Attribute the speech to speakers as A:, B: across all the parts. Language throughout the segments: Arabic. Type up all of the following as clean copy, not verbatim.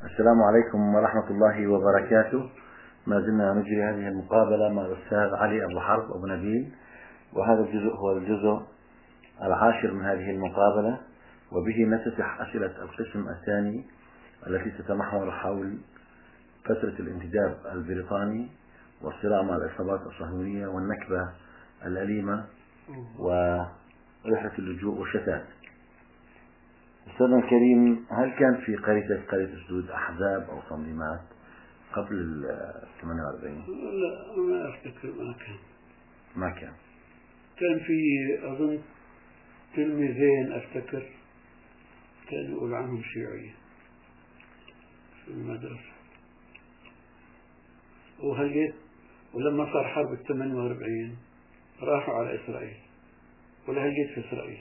A: السلام عليكم ورحمة الله وبركاته. ما زلنا نجري هذه المقابلة مع الأستاذ علي أبو حرب أبو نبيل، وهذا الجزء هو الجزء العاشر من هذه المقابلة، وبه نفتتح أسئلة القسم الثاني التي تتمحور حول فترة الانتداب البريطاني والصراع مع العصابات الصهيونية والنكبة الأليمة ورحلة اللجوء والشتات. أستاذنا الكريم، هل كان في قرية أسدود أحزاب أو تنظيمات قبل ال 48؟
B: لا، ما أفتكر. ما كان. كان في أظن تلميذين أفتكر كانوا يقول عنهم شيوعية في المدرسة، ولما صار حرب 48 راحوا على إسرائيل ولهجت في إسرائيل،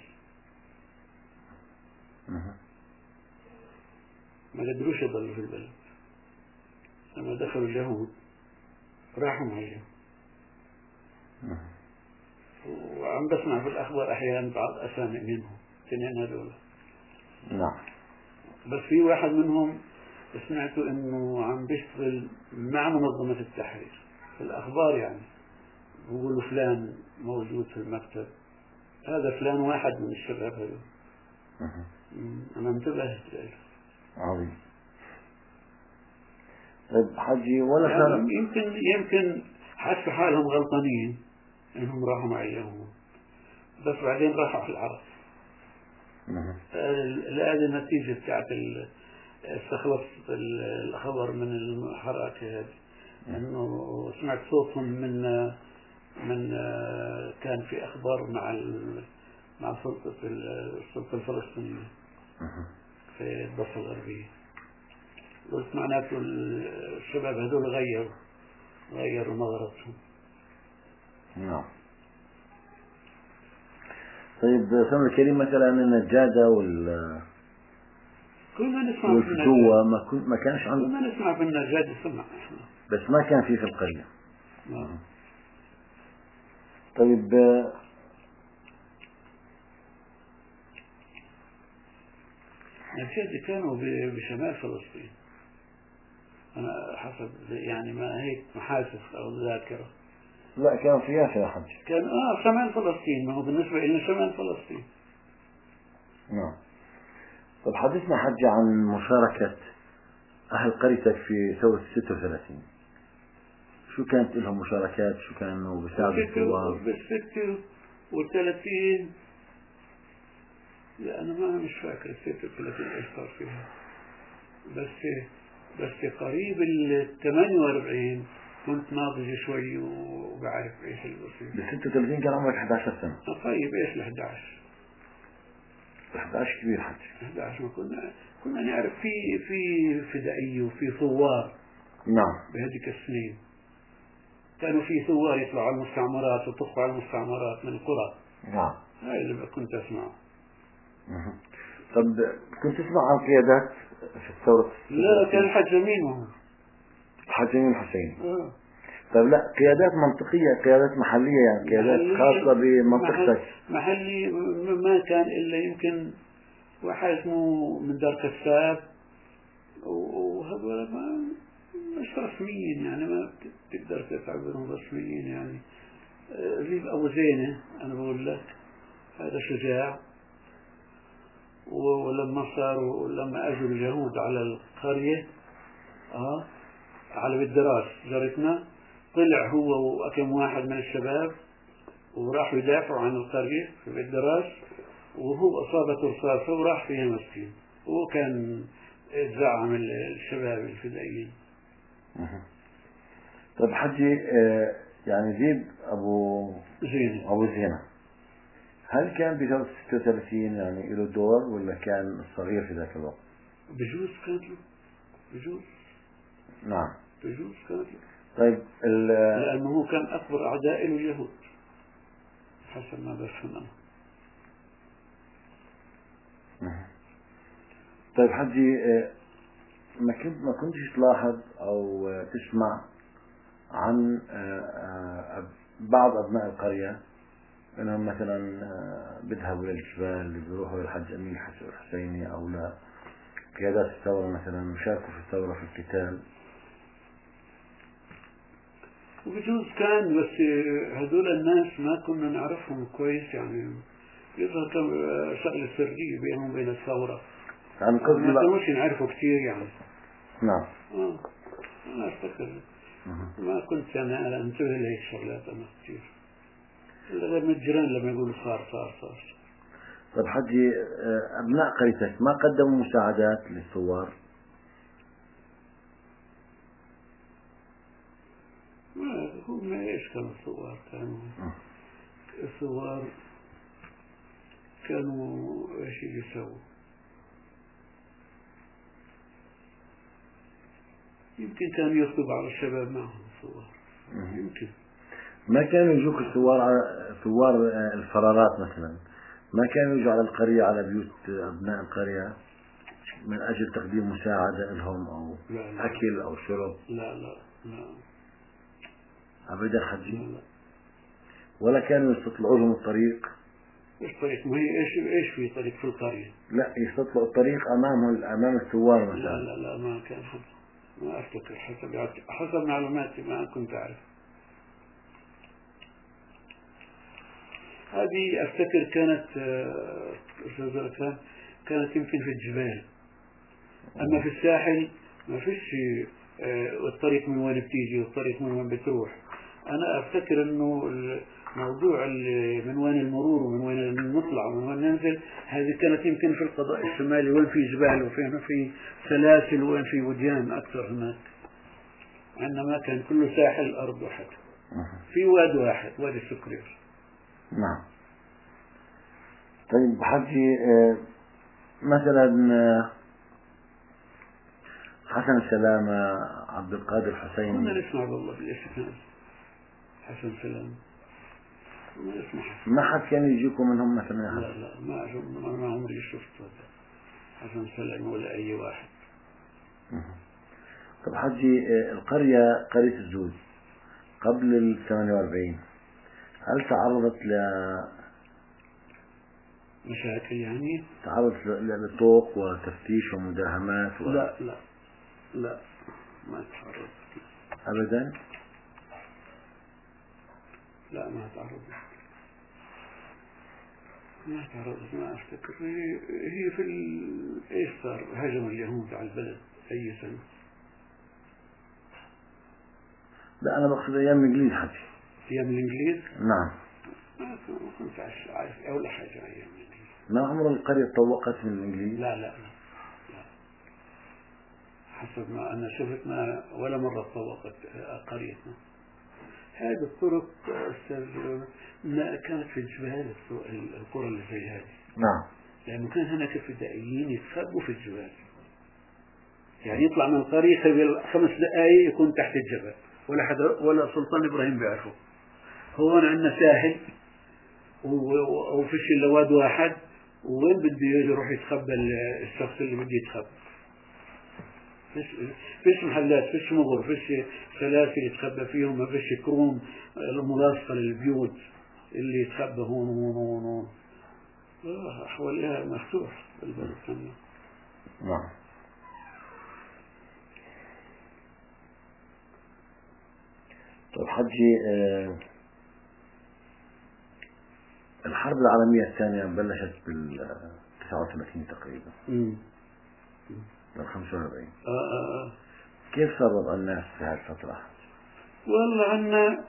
B: ما قدروش يضلوا في البلد. لما دخلوا اليهود راحوا مع اليهود. وعم بسمع في الأخبار أحيانا بعض أسامي منهم الاثنين هذول.
A: نعم.
B: بس في واحد منهم سمعته إنه عم بيشتغل مع منظمة التحرير في الأخبار، يعني بيقولوا فلان موجود في المكتب، هذا فلان واحد من الشباب هذول. أنا انتبهت له.
A: عظيم. طيب حجي، ولا
B: يعني يمكن حسوا حالهم غلطانين انهم راحوا مع اليهود، بس بعدين راحوا على العرب. هذه النتيجة بتاعت استخلصت الخبر من الحركة هذه، انه سمعت صوتهم من كان في اخبار مع السلطة الفلسطينية في الضفة الغربية. قلت معناته الشباب هذول غيروا نظرتهم.
A: نعم. طيب سمع الكريم، مثلا النجادة
B: كنا نسمع
A: والفتوة ما كانش عنده.
B: كنا نسمع في النجادة، سمع احنا،
A: بس ما كان في القرية.
B: نعم.
A: طيب
B: النجادة كانوا بشمال فلسطين، أنا حسب يعني ما هيك محاسس أو ذاكرة.
A: لا، كان في يافا يا حج.
B: كان شمال فلسطين، ما هو بالنسبة لنا شمال فلسطين.
A: نعم. طب حدثنا حج عن مشاركة أهل قريتك في ثورة 36. شو كانت لهم مشاركات؟ شو كانوا بيساعدوا الثوار؟
B: بال36 لا أنا مش فاكر 36 إيش صار فيها، بس قريب ال 48 كنت ناضج شوي وبعرف ايش اللي بصير.
A: بال 36 كان عمرك 11 سنة.
B: طيب ايش ال 11؟
A: 11 كبير حج.
B: 11 ما كنا نعرف في فدائية وفي ثوار.
A: نعم.
B: بهذيك السنين كانوا في ثوار يطلعوا على المستعمرات ويطخوا على المستعمرات من القرى.
A: نعم.
B: هاي اللي كنت اسمعه.
A: طب كنت تسمع عن قيادات في الثورة؟
B: لا، كان الحاج أمين وهو
A: الحاج أمين الحسين. طيب لا، قيادات منطقية، قيادات محلية، يعني قيادات خاصة بمنطقتك.
B: محلي ما كان إلا يمكن واحد اسمه من دار كساب، وهذول مش رسميين، يعني ما تقدر تعتبرهم رسميين. يعني ذيب أبو زينة أنا بقول لك هذا شجاع. ولما أجوا اليهود على القرية على بالدراس جارتنا، طلع هو وكم واحد من الشباب وراحوا يدافعوا عن القرية في بالدراس، وهو أصابته رصاصة وراح فيها مسكين، وهو كان زعم الشباب الفدائيين.
A: طيب حجي، يعني ذيب أبو زينة هل كان بجوز 36 يعني له دور، ولا كان صغير في ذاك الوقت؟
B: بجوز كانت له، بجوز.
A: نعم،
B: بجوز كانت له.
A: طيب
B: لأنه هو كان أكبر أعداء اليهود حسب ما بفهم أنا.
A: طيب حجي، ما كنتش تلاحظ أو تسمع عن بعض أبناء القرية أنهم مثلا بيذهبوا للجبال، بيروحوا للحج أمين الحسيني، أو لا قيادات الثورة مثلا وشاركوا في الثورة في القتال؟
B: وبجوز كان، بس هذول الناس ما كنا نعرفهم كويس يعني، يظهر كان شغلة سرية بينهم وبين الثورة،
A: عن
B: ما كانوش نعرفوا كثير يعني.
A: نعم.
B: أنا أفتكر ما كنت أنا أنتبه لهيك شغلات أنا كثير، إلا غير من الجيران لما يقولوا صار.
A: طيب حجي، أبناء قريتك ما قدموا مساعدات للثوار؟
B: ما هم إيش كانوا الثوار؟ الثوار كانوا إيش يسووا؟ يمكن كانوا ياخذوا بعض الشباب معهم الثوار، يمكن.
A: ما كانوا يجوك ثوار الفرارات مثلا، ما كانوا يجوا على القرية، على بيوت أبناء القرية من أجل تقديم مساعدة لهم أو
B: لا
A: أكل أو شرب؟
B: لا
A: أبدا حجي؟
B: لا.
A: ولا كانوا يستطلعوا لهم الطريق؟
B: إيش طريق؟ ما هي إيش في طريق في القرية؟
A: لا، يستطلعوا الطريق أمام الثوار مثلا.
B: لا ما كان حد، ما أفتكر، حسب معلوماتي ما كنت أعرف. هذه أفتكر كانت كانت يمكن في الجبال، أما في الساحل ما فيش الطريق من وين بتيجي والطريق من وين بتروح. أنا أفتكر إنه الموضوع من وين المرور ومن وين نطلع ومن وين ننزل، هذه كانت يمكن في القضاء الشمالي، وين في جبال وفين في سلاسل وين في وديان أكثر هناك، عندنا ما كان كله ساحل أرض واحد، في واد واحد، وادي السكرير.
A: نعم. طيب حجي، مثلا حسن سلامة، عبد القادر حسين،
B: كنا نسمع والله بالاستثناء حسن سلامة، ما نسمع حسن.
A: ما حد كان يجيكم منهم مثلا؟
B: لا ما عمري شفت حسن سلامة ولا أي واحد.
A: طب حجي، قرية الزود قبل 48 هل تعرضت
B: مشاكل يعني؟
A: تعرضت لطوق وتفتيش ومداهمات
B: لا ما تعرضت
A: أبدا؟
B: لا ما تعرضت، ما أفتكر. هي في إيش صار؟ هجم اليهود على البلد أي سنة؟
A: لا، أنا بقصد أيام الإنجليز حجي.
B: أيام الإنجليز؟
A: نعم.
B: ما كنت عارف أول حاجة أيام الإنجليز.
A: ما عمر القرية تطوقت من الإنجليز؟
B: لا حسب ما أنا شفت ما ولا مرة تطوقت قريتنا. هذه الطرق كانت في الجبال، القرى اللي زي هذه.
A: نعم.
B: لأنه كان هناك فدائيين يتخبوا في الجبال، يعني يطلع من القرية قبل 5 دقائق يكون تحت الجبل، ولا سلطان إبراهيم بيعرفه. هون عندنا ساحل وفيش إلا واد واحد، وين بده يروح يتخبى الشخص اللي بده يتخبى؟ فيش محلات، فيش مغر، فيش سلاسل يتخبى فيهم، ما فيش كروم ملاصقة للبيوت اللي يتخبى هون. حواليها مفتوح البلد كاملة.
A: نعم. طيب حجي، الحرب العالمية الثانية بلشت بال 39 تقريبا، بال 45. كيف صار وضع الناس في هذه الفترة؟
B: والله عنا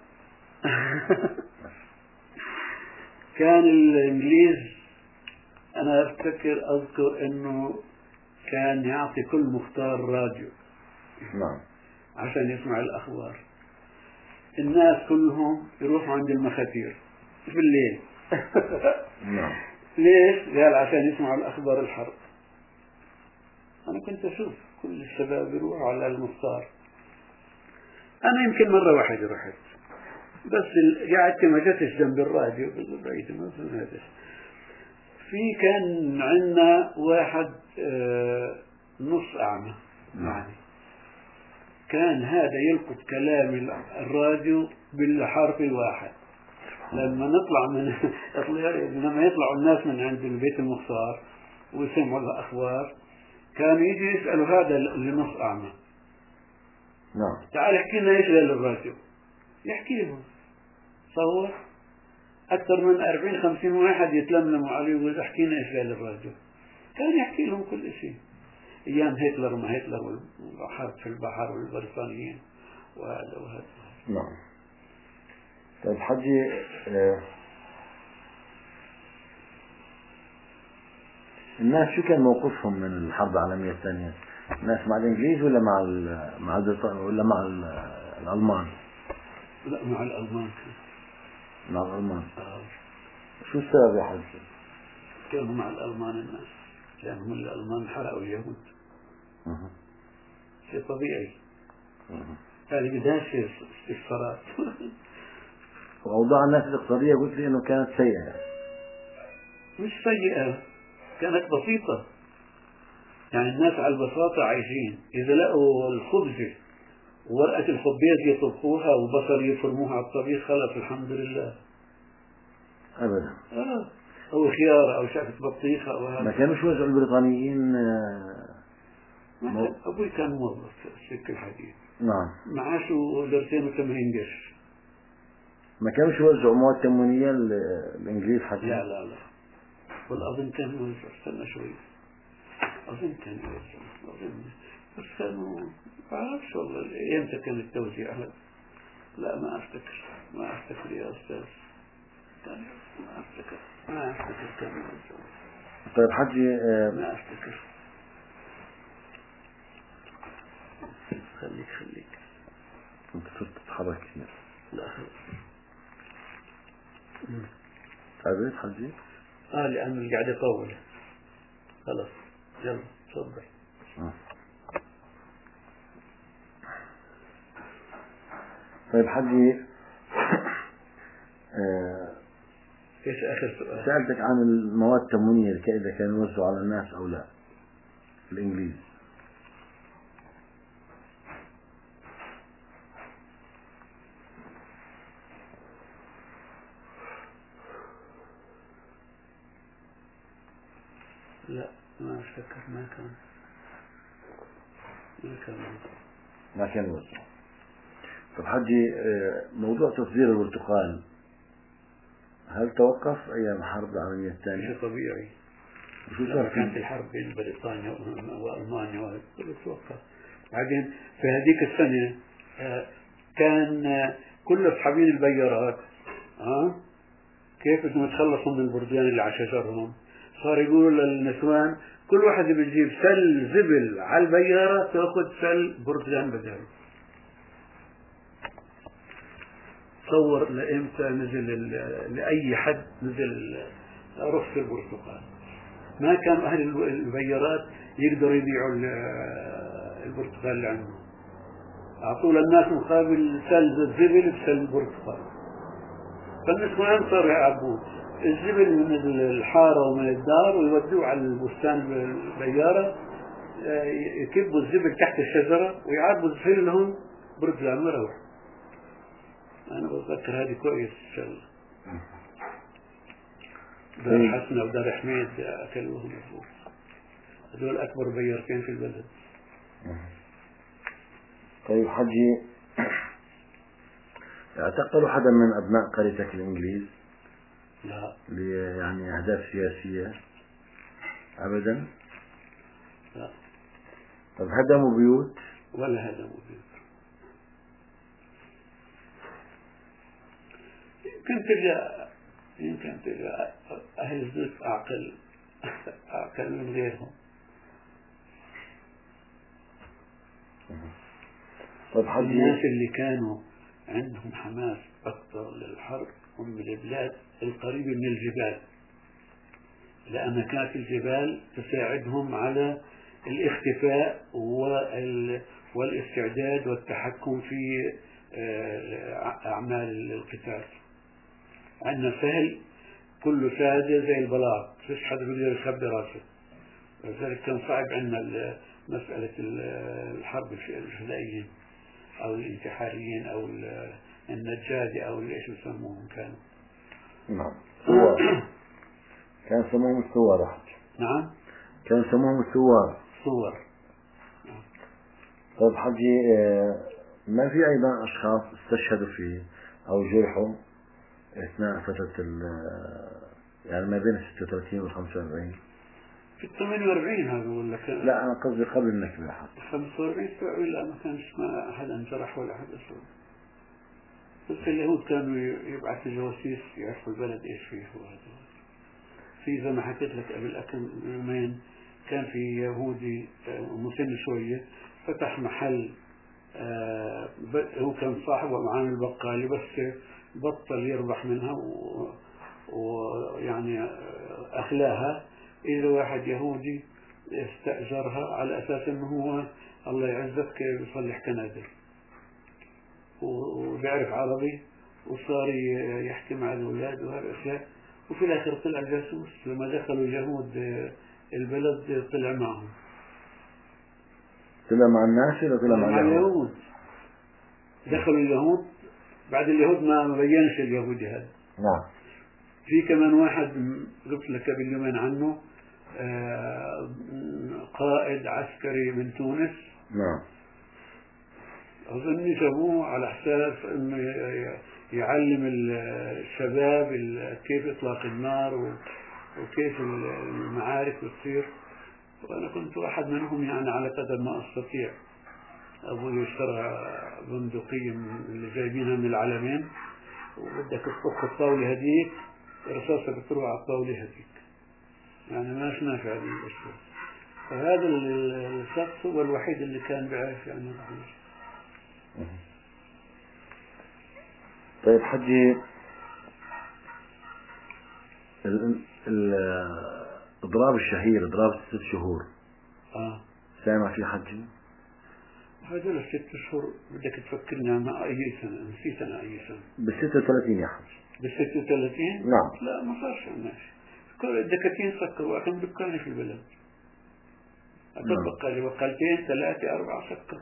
B: كان الإنجليز، أنا أذكر إنه كان يعطي كل مختار راديو.
A: نعم.
B: عشان يسمع الأخبار. الناس كلهم يروحوا عند المخاتير في الليل.
A: نعم.
B: ليش؟ قال عشان يسمعوا الأخبار الحرب. أنا كنت أشوف كل الشباب يروحوا على المختار. أنا يمكن مرة واحدة رحت، بس قعدت ما جتش جنب الراديو، بعيد ما هذا. في كان عندنا واحد نص أعمى، يعني كان هذا يلقط كلام الراديو بالحرف الواحد. لما يطلعوا الناس من عند البيت المختار ويسمعوا الأخبار، كان يجي يسألوا هذا اللي نص أعمى
A: نعم.
B: تعال احكي لنا ايش قال الراديو، يحكي لهم. صور أكثر من 40-50 واحد يتلملموا عليه ويقول احكي لنا ايش قال الراديو. كان يحكي لهم كل شيء، أيام هتلر وما هتلر والحرب في البحر والبريطانيين وهذا وهذا.
A: نعم. طيب حجي، الناس شو كان موقفهم من الحرب العالمية الثانية؟ الناس مع الإنجليز ولا ولا مع الألمان؟
B: لا، مع الألمان.
A: مع الألمان. شو السبب يا حجي؟
B: كانوا مع الألمان الناس، لأنهم الألمان حرقوا اليهود. شيء طبيعي. هذه بداية استفسارات.
A: وأوضاع الناس الاقتصادية قلت لي إنه كانت سيئة.
B: مش سيئة، كانت بسيطة. يعني الناس على البساطة عايشين، إذا لقوا الخبزة وورقة الخبيز يطبخوها وبصل يفرموها على الطبيخ خلاص الحمد لله.
A: أبدا.
B: أو خيار أو شعفة بطيخة أو هذا.
A: ما كانوش وزعوا البريطانيين.
B: أبوي كان موظف في السكة الحديد.
A: نعم.
B: معاشه 280 قرش.
A: ما كانوش يوزعوا مواد تموينية الإنجليز حتى؟
B: لا والأظن كان يوزع، استنى شوي، أظن كان يوزع، بس كانوا ما بعرفش والله إمتى كان التوزيع هذا. لا ما أفتكر يا أستاذ. ما أفتكر كان يوزع.
A: طيب حجي،
B: ما أفتكر. خليك
A: كنت صرت تتحرك كثير.
B: لا
A: تعبت حجي؟
B: لأنه اللي قاعد يطول. خلاص يلا تفضل.
A: طيب حجي،
B: ايش آخر سؤال؟
A: سألتك عن المواد التموينية إذا كانوا يوزعوا على الناس أو لا الإنجليز.
B: لا ما أفتكر، ما
A: كان يوزعوا. طب حجي، موضوع تصدير البرتقال هل توقف أيام الحرب العالمية الثانية؟
B: شيء طبيعي.
A: لما
B: كانت الحرب بين بريطانيا وألمانيا كله توقف. بعدين في هذيك السنة كان كل أصحابين البيارات كيف بدهم يتخلصوا من البرديان اللي على شجرهم، صار يقولوا للنسوان كل واحد بيجيب سل زبل على البيارة تأخذ سل برديان بداله. تصور لإمتى نزل لأي حد نزل رخص البرتقال. ما كان أهل البيارات يقدروا يبيعوا البرتقال اللي عندهم، أعطوا للناس مقابل سل الزبل بسل البرتقال. فالنسوان صاروا يعبوا الزبل من الحارة ومن الدار ويودوه على البستان البيارة، يكبوا الزبل تحت الشجرة ويعبوا الزبل لهم برتقال ويروح. أنا بتذكر هذه كويس إن شاء الله. دار حسنة ودار حميد أكلوهم الفوق، هذول أكبر بيارتين في البلد.
A: طيب حجي، اعتقلوا حدا من أبناء قريتك الإنجليز؟
B: لا.
A: يعني أهداف سياسية؟ أبدا؟
B: لا.
A: طب هدموا بيوت؟
B: ولا هدموا بيوت. يمكن تلقى أهل البيت أعقل من غيرهم.
A: طيب حجي،
B: الناس اللي كانوا عندهم حماس أكثر للحرب هم من البلاد القريبة من الجبال، لأن كانت الجبال تساعدهم على الاختفاء والاستعداد والتحكم في أعمال القتال. عندنا سهل كله ساده زي البلاط، فيش حدا بيقدر يخبي راسه، لذلك كان صعب عندنا مسألة الحرب الفدائيين أو الانتحاريين أو النجادي أو ايش يسموهم كانوا.
A: نعم. ثوار. كان يسموهم الثوار.
B: نعم.
A: كان يسموهم الثوار.
B: صور.
A: طيب حجي، ما في أيضا أشخاص استشهدوا فيه أو جرحوا أثناء فترة يعني ما بين 36 و 45؟
B: في 48 هذا ولا كان؟
A: لا أنا قصدي قبل النكبة.
B: 45 لا ما كانش ما أحد انجرح ولا أحد أصلا. بس اليهود كانوا يبعثوا جواسيس يعرفوا البلد إيش فيه وهذا. في زي ما حكيت لك قبل يومين كان في يهودي مسن شوية فتح محل، هو كان صاحبه وعامل بقالي بس بطل يربح منها ويعني أخلاها. إذا واحد يهودي استأجرها على أساس أنه هو الله يعزك يصلح كنادر وبيعرف عربي وصار يحكي مع الأولاد وهذه الأشياء، وفي الآخر طلع جاسوس. لما دخلوا اليهود البلد طلع معهم.
A: طلع مع الناس ولا طلع مع
B: اليهود؟ دخلوا اليهود بعد اليهود ما بينش اليهودي هذا.
A: نعم.
B: في كمان واحد قلت لك قبل يومين عنه، قائد عسكري من تونس.
A: نعم.
B: أظن جابوه على حساب إنه يعلم الشباب كيف إطلاق النار وكيف المعارك بتصير. وأنا كنت واحد منهم يعني على قدر ما أستطيع. أبوي اشترى بندقية اللي جايبينها من العلمين، وبدك تطخ الطاولة هذيك رصاصة بتروح على الطاولة هذيك، يعني ماش نافع هذه الأشياء. فهذا الشخص هو الوحيد اللي كان بيعرف يعني الرحمة.
A: طيب حجي، الإضراب الشهير، إضراب 6 شهور، سامع فيه حجي؟
B: هذول 6 شهور بدك تفكرنا مع أي سنة؟ نسيت أنا أي سنة.
A: بال 36 يا حجي.
B: بال 36؟
A: نعم.
B: لا ما صارش ماشي. كل الدكاكين سكروا، أكم دكان في البلد. أكم بقالي بقالتين 3 4 سكر.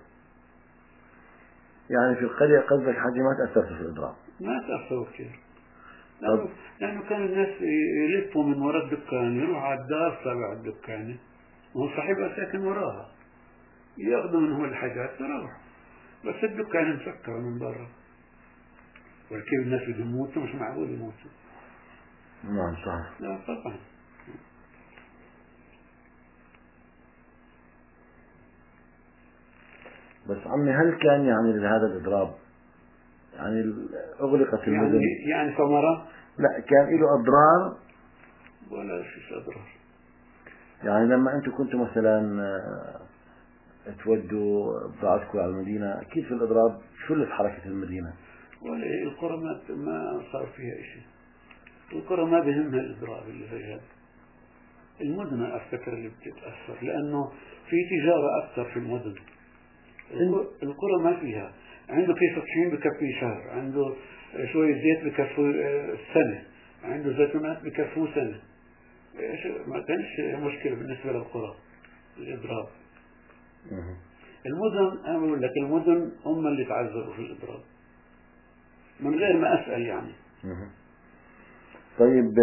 A: يعني في القرية قصدك حجي ما تأثرت في الإضراب؟
B: ما تأثروا كثير. لأنه كان الناس يلفوا من وراء الدكان، يروحوا على الدار تبع الدكانة وصاحبها ساكن وراها، ياخذوا منهم الحاجات ويروحوا. بس الدكان مسكر من برا، وكيف الناس بدهم يموتوا؟ مش معقول يموتوا.
A: نعم صح.
B: لا طبعا.
A: بس عمي، هل كان يعني لهذا الإضراب يعني أغلقت المدن؟
B: يعني ثمرة؟
A: لا، كان له أضرار
B: ولا شيء أضرار. يعني
A: لما أنتم كنتوا مثلا تودوا بضاعتكم على المدينة، أكيد في الإضراب شلت حركة المدينة.
B: ولا القرى ما صار فيها شيء. القرى ما بهمها الإضراب اللي زي هذا. المدن أفتكر اللي بتتأثر، لأنه في تجارة أكثر في المدن. القرى ما فيها. عنده كيس طحين بكفي شهر، عنده شوية زيت بكفي سنة، عنده زيتونات بكفي سنة. ما كانش مشكلة بالنسبة للقرى الإضراب. المدن أنا بقول لك المدن هم اللي تعذبوا في الإضراب من غير ما أسأل يعني.
A: طيب،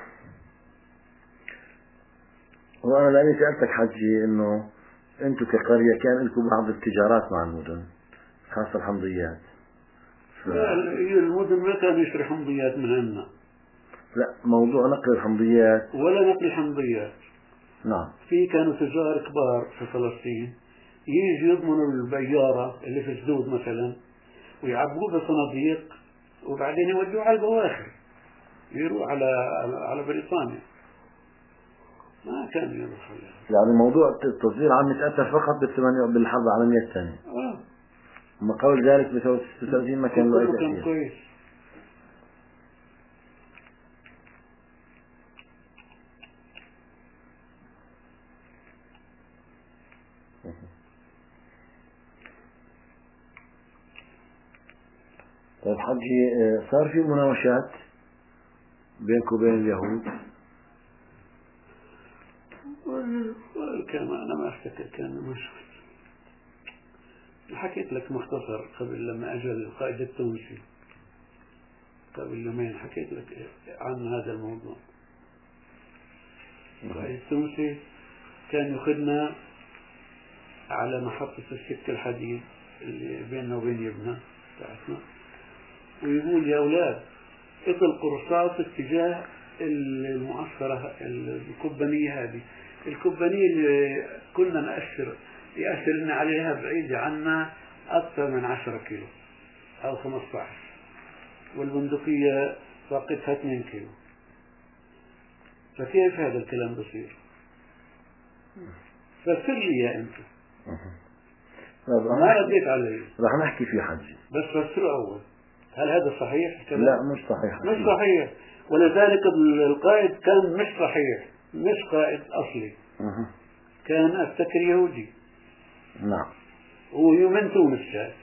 A: وأنا لأني سألتك حجي إنه أنتم كقرية كان لكم بعض التجارات مع المدن، خاصة الحمضيات.
B: المدن ما كانوا يشتري حمضيات من عندنا.
A: لا، موضوع نقل الحمضيات
B: ولا نقل الحمضيات.
A: نعم.
B: في كانوا تجار كبار في فلسطين يجي يضمنوا البيارة اللي في الزود مثلا ويعبوه بصناديق وبعدين يودوه على البواخر، يروح على بريطانيا. ما كان يروح
A: يعني موضوع التصدير عم يتأثر فقط بالحرب العالمية الثانية. أما قبل ذلك ب 36 ما كان له أي تأثير.
B: كان كويس.
A: طيب حجي، صار في مناوشات بينك وبين اليهود؟
B: كان أنا ما أفتكر كان مناوشات. حكيت لك مختصر قبل لما أجى القائد التونسي قبل يومين، حكيت لك عن هذا الموضوع. القائد التونسي كان يأخذنا على محطة السكة الحديد اللي بيننا وبين يبنى بتاعتنا، ويقول يا أولاد اطلقوا رصاص اتجاه المعسكرة الكبانية هذه. الكبانية اللي كنا يأثر لنا عليها بعيدة عنا أكثر من 10 كيلو أو 15، والبندقية طاقتها 2 كيلو. فكيف هذا الكلام بصير؟ فسر لي يا أنت. ما رديت علي.
A: راح نحكي في حجي
B: بس فسره أول. هل هذا صحيح الكلام؟
A: لا مش صحيح.
B: مش صحيح، ولذلك القائد كان مش صحيح، مش قائد أصلي. كان أفتكر يهودي.
A: نعم.
B: ومن تونس جاء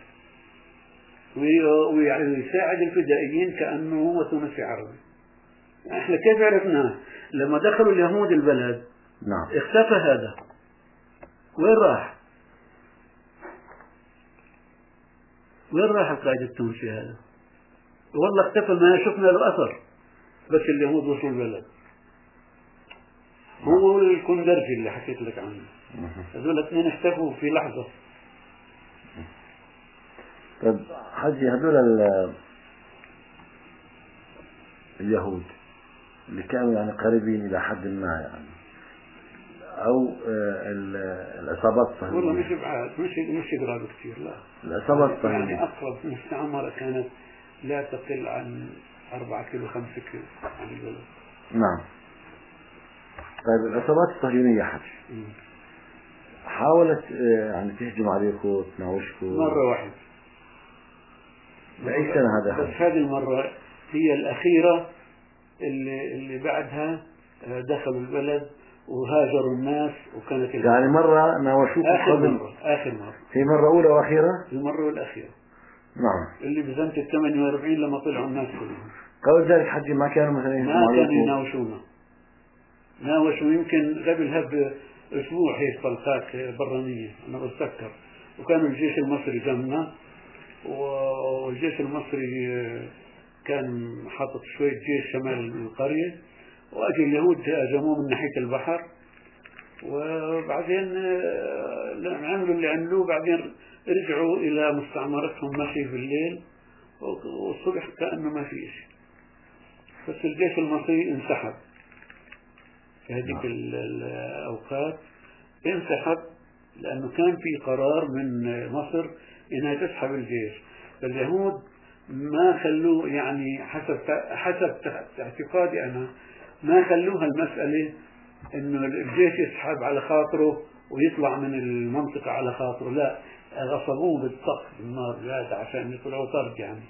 B: ويساعد الفدائيين كأنه هو تونسي عربي. احنا كيف عرفناه؟ لما دخلوا اليهود البلد
A: نعم
B: اختفى هذا. وين راح؟ وين راح القائد التونسي هذا؟ والله اختفى، ما شفنا له أثر. بس اليهود وصلوا البلد. هو الكندرجي اللي حكيت لك عنه، هذول الاثنين اختفوا في لحظة.
A: طيب حجي، هذول اليهود اللي كانوا يعني قريبين إلى حد ما يعني، أو العصابات الصهيونية.
B: والله مش بعاد، مش قراب كثير، لا.
A: العصابات الصهيونية
B: يعني أقرب مستعمرة كانت لا تقل عن 4 كيلو 5 كيلو عن البلد.
A: نعم. طيب العصابات الصهيونية حجي حاولت يعني تهجم عليكم تناوشكم
B: مرة واحدة.
A: بأي سنة هذا حجي؟
B: بس هذه المرة هي الأخيرة اللي بعدها دخلوا البلد وهاجروا الناس، وكانت
A: يعني مرة ناوشوكم
B: آخر مرة
A: هي مرة أولى وأخيرة؟
B: المرة الأخيرة.
A: نعم.
B: اللي بسنة 48 لما طلعوا الناس كلهم.
A: قبل ذلك حجي ما كانوا مثلا
B: ما كانوا يناوشونا. ناوشوا يمكن قبلها بأسبوع هيك طلقات برانية أنا بتذكر، وكانوا الجيش المصري جنبنا، والجيش المصري كان حاطط شوية جيش شمال القرية، وأجي اليهود هاجموه من ناحية البحر، وبعدين عملوا اللي عملوه. بعدين رجعوا إلى مستعمرتهم مشي في الليل، والصبح كأنه ما في شيء. بس الجيش المصري انسحب في هذيك الأوقات، انسحب لأنه كان في قرار من مصر إنها تسحب الجيش. فاليهود ما خلوه، يعني حسب اعتقادي أنا، ما خلوها المسألة إنه الجيش يسحب على خاطره ويطلع من المنطقة على خاطره، لا، غصبوه بالطق بالنار جاد عشان يطلعوا طرد يعني.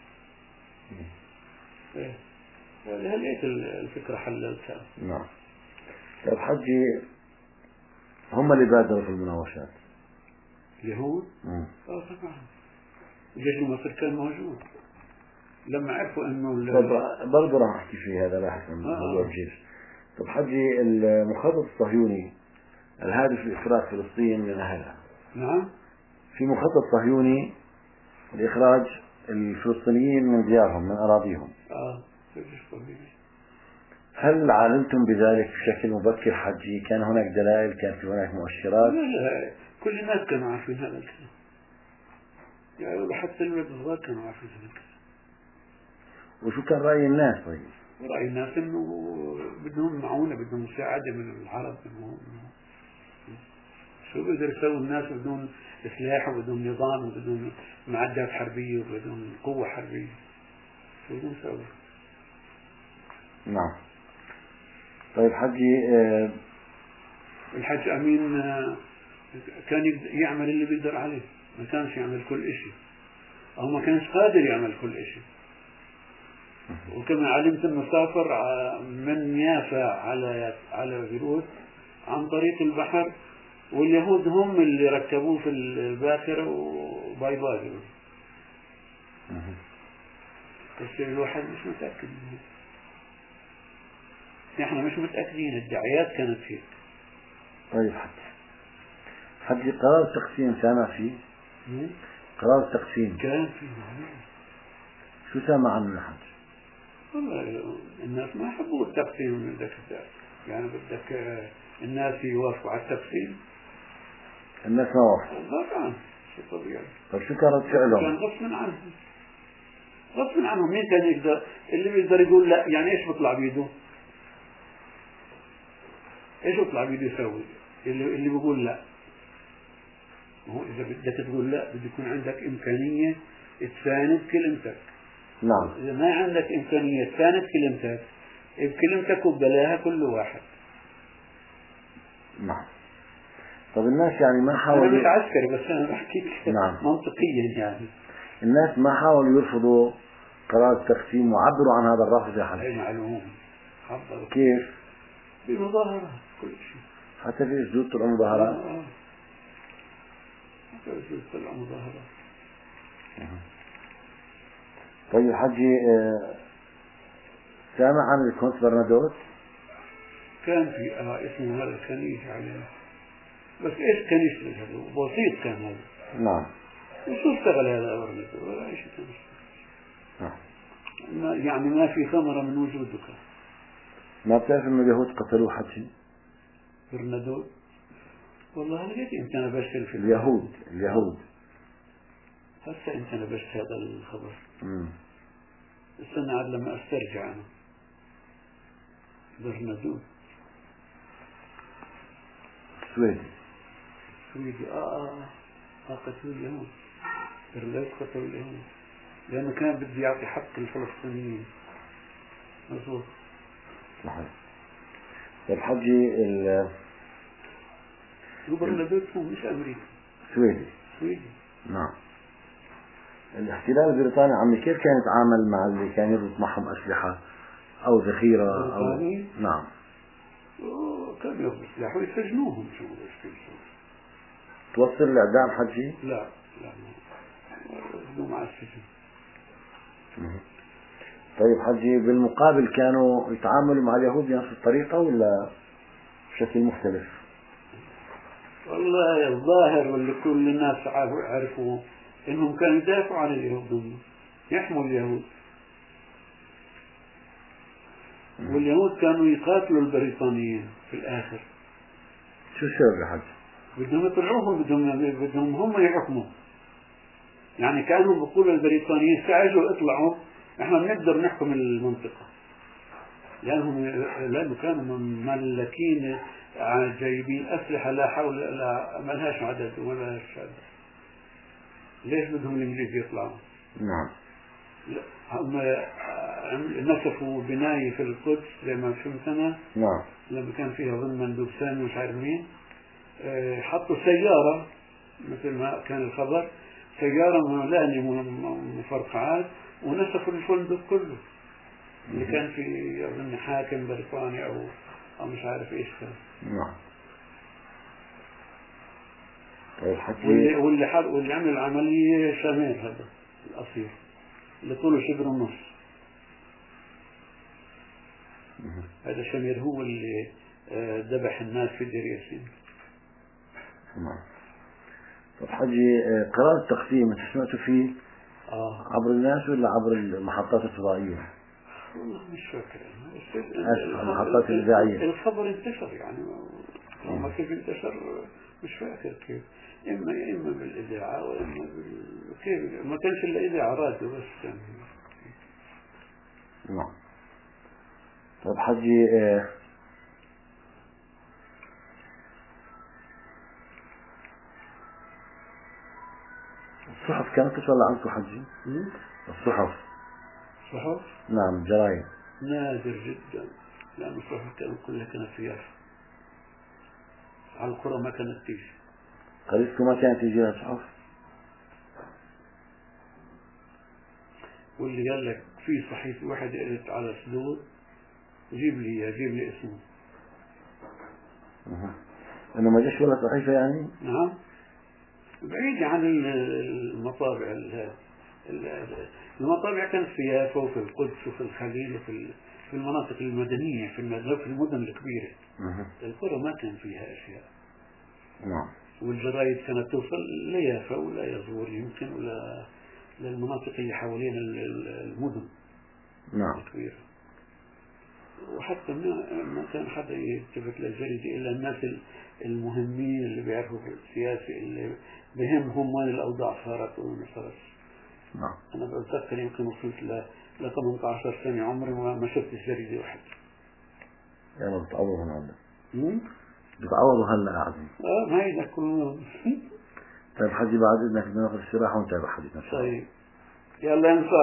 B: هليت الفكرة حللتها.
A: نعم. طيب حجي، هم اللي بادروا في المناوشات
B: اليهود؟ طبعا الجيش المصري كان موجود لما عرفوا انه
A: برضه راح احكي في هذا لاحقا موضوع الجيش. طب حجي، المخطط الصهيوني الهادف لإخراج فلسطين من أهلها.
B: نعم.
A: في مخطط صهيوني لإخراج الفلسطينيين من ديارهم من أراضيهم. هل علمتم بذلك بشكل مبكر حجي؟ كان هناك دلائل؟ كان في هناك مؤشرات؟
B: لا، كل الناس كانوا عارفين هذا الكلام، يعني حتى الولد الصغار كانوا عارفين هذا الكلام.
A: وشو كان رأي الناس؟ طيب
B: رأي الناس إنه بدهم معونة، بدهم مساعدة من العرب. شو بيقدر يسوي الناس بدون سلاح وبدون نظام وبدون معدات حربية وبدون قوة حربية؟ شو بدهم يسوي؟
A: نعم. طيب حجي،
B: الحج أمين كان يعمل اللي بيقدر عليه، ما كانش يعمل كل إشي، أو ما كانش قادر يعمل كل إشي. وكما علمت انه سافر من يافا على بيروت عن طريق البحر، واليهود هم اللي ركبوه في الباخرة وباي باي. بس الواحد مش متأكد منه. احنا مش متأكدين، الدعايات كانت فيه.
A: طيب حجي، قرار التقسيم سامع فيه؟ قرار التقسيم
B: كان فيه.
A: شو سامع عنه الحج؟
B: والله الناس ما يحبوا التقسيم، يعني بدك الناس يوافقوا على التقسيم.
A: الناس ما وافقوا.
B: طبعا شيء طبيعي.
A: طيب شو كانت فعلهم؟
B: كان غصبا عنهم. غصبا عنهم. مين كان يقدر؟ اللي بيقدر يقول لا، يعني ايش بيطلع بيده؟ ايش بيطلع بيده يسوي؟ اللي بيقول لا. هو إذا بدك تقول لا بده يكون عندك إمكانية تساند كلمتك.
A: نعم.
B: إذا ما عندك إمكانية تساند كلمتك، بكلمتك وبلاها كل واحد.
A: نعم. طب الناس يعني ما
B: أنا
A: حاولوا.
B: مش عسكري بس أنا بحكيك
A: نعم.
B: منطقيا يعني.
A: الناس ما حاولوا يرفضوا قرار التقسيم وعبروا عن هذا الرفض يا حبيبي.
B: أي معلوم. عبروا
A: كيف؟
B: بمظاهرات كل شيء.
A: حتى في جدود المظاهرات.
B: حتى في جدود المظاهرات.
A: طيب حجي، سامع عن الكونت برنادوت؟
B: كان في اسمه هذا كان يجي عليه، بس ايش كان يشتغل هذا؟ بسيط كان هذا.
A: نعم.
B: وشو اشتغل هذا برنادوت؟ ولا شيء كان يشتغل. يعني ما في ثمرة من وجوده كان.
A: ما بتعرف انه اليهود قتلوه حجي؟
B: برنادوت؟ والله لقيت انت انا برسل في
A: اليهود
B: هسه انت انا برسل هذا الخبر. استنى عاد لما استرجع انا. برنادوت سويدي. قتلوا اليهود. برنادوت قتلوا اليهود لانه كان بده يعطي حق الفلسطينيين. مظبوط.
A: صحيح. طيب حجي
B: برنادوت هو مش امريكي. سويدي.
A: نعم. الاحتلال البريطاني عمي كيف كان يتعامل مع اللي كان يربط معهم أسلحة أو ذخيرة أو نعم.
B: كان يربط سلاح ويسجنوهم. شو المشكلة؟
A: توصل الإعدام حجي؟
B: لا مع السجن.
A: طيب حجي، بالمقابل كانوا يتعاملوا مع اليهود بنفس الطريقة ولا بشكل مختلف؟
B: والله الظاهر واللي كل الناس عرفوا انهم كانوا يدافعوا عن اليهود، يحموا اليهود. واليهود كانوا يقاتلوا البريطانيين في الاخر.
A: شو السبب يا حج؟
B: بدهم يطلعوهم، بدهم هم يحكموا. يعني كانوا بيقولوا البريطانيين استعجلوا اطلعوا، احنا بنقدر نحكم المنطقة. لأنه كانوا مملكين جايبين أسلحة لا حول لا ما لهاش عدد وما لهاش عدد. ليش بدهم الإنجليز يطلعوا؟
A: نعم.
B: هم نسفوا بناية في القدس زي ما فهمت أنا.
A: نعم.
B: لما كان فيها ظن مندوب سامي مش عارف مين، حطوا سيارة مثل ما كان الخبر، سيارة ملانة مفرقعات، ونسفوا الفندق كله اللي كان في أظن حاكم بريطاني أو مش عارف إيش كان.
A: نعم.
B: واللي عمل العملية شامير هذا الأصيل اللي طوله شبر ونص. هذا شامير هو اللي ذبح الناس في دير ياسين.
A: نعم. طب حجي، قرار التقسيم انت سمعتوا فيه عبر الناس ولا عبر المحطات الفضائية؟
B: والله مش فاكر.
A: المحطات الإذاعية.
B: الخبر انتشر يعني ما كيف انتشر مش فاكر كيف. إما بالإذاعة وإما كيف. ما كانش إلا إذاعة راديو بس كان.
A: نعم. طب حجي، الصحف كانت تطلع عنكم حجي؟ الصحف. نعم، جرايد.
B: نادر جدا، لأن الصحف كانت كلها كانت سياسة. على القرى ما كانت تيجي.
A: قريتكم ما كانت تيجيها صحف؟
B: واللي قال لك في صحيفة واحد قلت على سدود جيب لي اسمه.
A: انه ما جاش ولا صحيفة يعني؟
B: نعم. بعيد عن المطابع. المطابع كانت في يافا وفي القدس وفي الخليل وفي المناطق المدنية في المدن الكبيرة. القرى ما كان فيها أشياء.
A: نعم.
B: والجرايد كانت توصل ليافا ولا يزور يمكن ولا للمناطق اللي حوالين المدن.
A: نعم.
B: الكبيرة. وحتى ما كان حدا يلتفت للجريدة إلا الناس المهمين اللي بيعرفوا في السياسة، اللي بهمهم وين الأوضاع صارت وين صارت.
A: نعم.
B: أنا بتذكر يمكن وصلت ل 18 سنة عمري ما شفت جريدة واحدة.
A: يلا بتعوضوا هلا. بتعوضوا هلا عظيم.
B: ما هي ده كله.
A: طيب حجي بعد إذنك بدنا ناخذ استراحة ونتابع حديثنا.
B: طيب يلا ينفع.